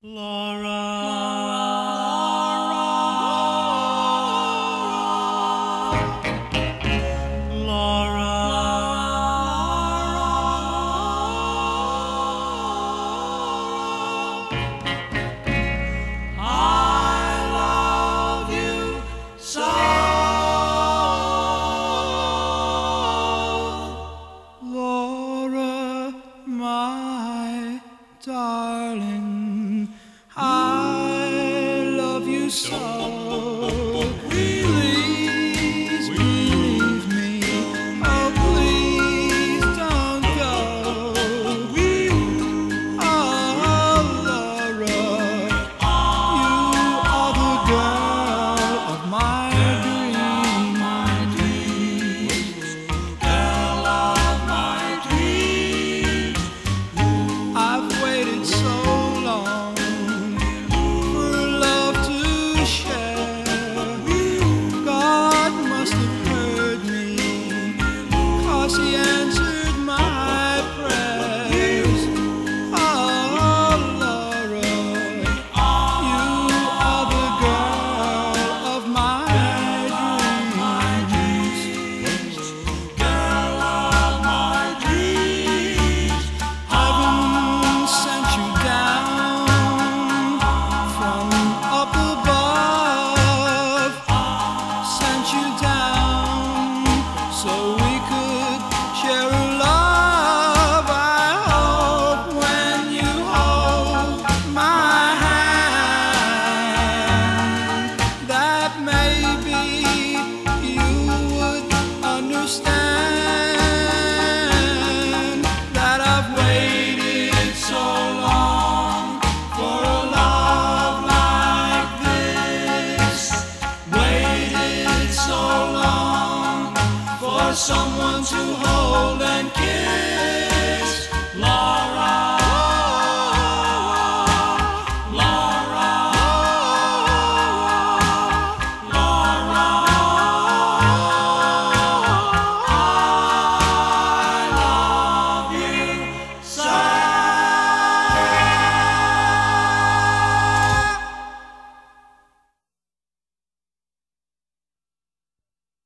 Laura, I love you so. Laura, my darling, I love you so. Please believe me. Oh, please don't go. Oh, Laura, you are the girl of my dreams. Girl of my dreams. I've waited so long for love to share. God must have heard me, 'cause He answered my prayers. Oh, Laura, you are the girl of my dreams. Girl of my dreams. Heaven sent you down from up above, sent you down so we could share a love. I hope when you hold my hand that maybe you would understand that I've waited so long for a love like this. Waited so long for someone to hold and kiss.